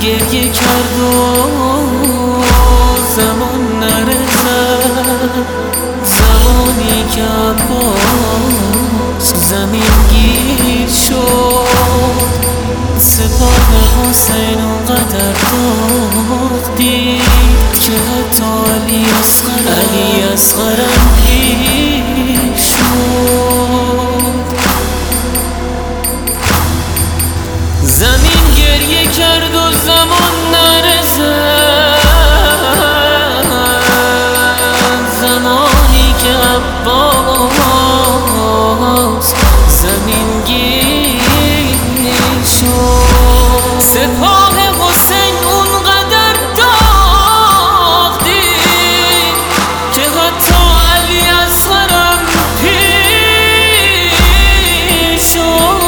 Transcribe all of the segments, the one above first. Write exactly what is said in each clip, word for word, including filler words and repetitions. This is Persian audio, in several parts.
گریه کرد و زمان نرسد، زمانی که عباس زمین گیر شد. سپاه حسین اونقدر داغ دید که حتی علی اصغر علی اصغرم پیر شد. زمین گریه کرد و زمان نرسد، زمانی که عباس زمین گیر شد. سپاه حسین اونقدر داغ دید که حتی علی اصغرم پیر شد.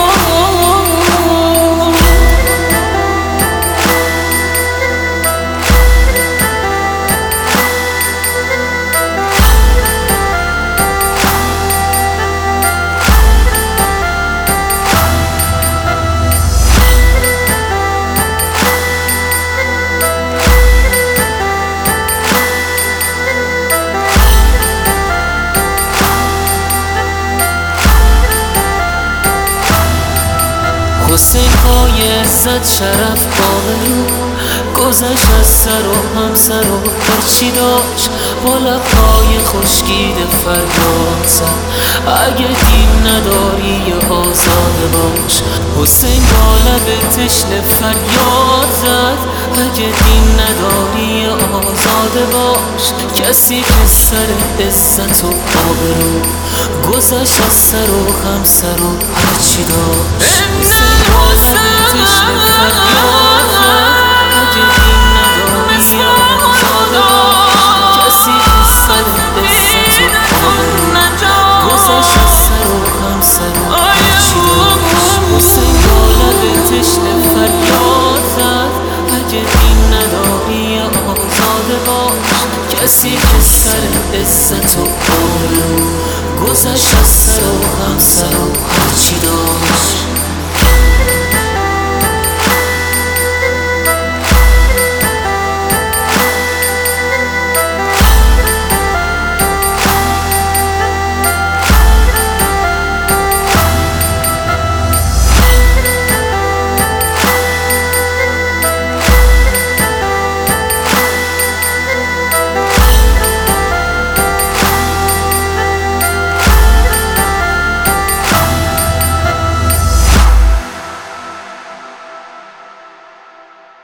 حسین پای عزت شرف باقی گذشت از سر و همسر و هرچی داشت، با لبهای خشکیده فریاد زد اگه دین نداری یا آزاده باش. حسین با لب تشنه فریاد زد اگه دین نداری یا آزاده باش. کسی که سر عزت و آبرو گذشت از سر و همسر و هرچی داشت. حسین با لب تشنه فریاد زد اگه دین نداری یا آزاده باش. کسی که سر عزت و آبرو گذشت از سر و همسر و هرچی داشت. حسین با لب تشنه فریاد زد اگه دین نداری یا آزاده باش. کسی که سر عزت و آبرو گذشت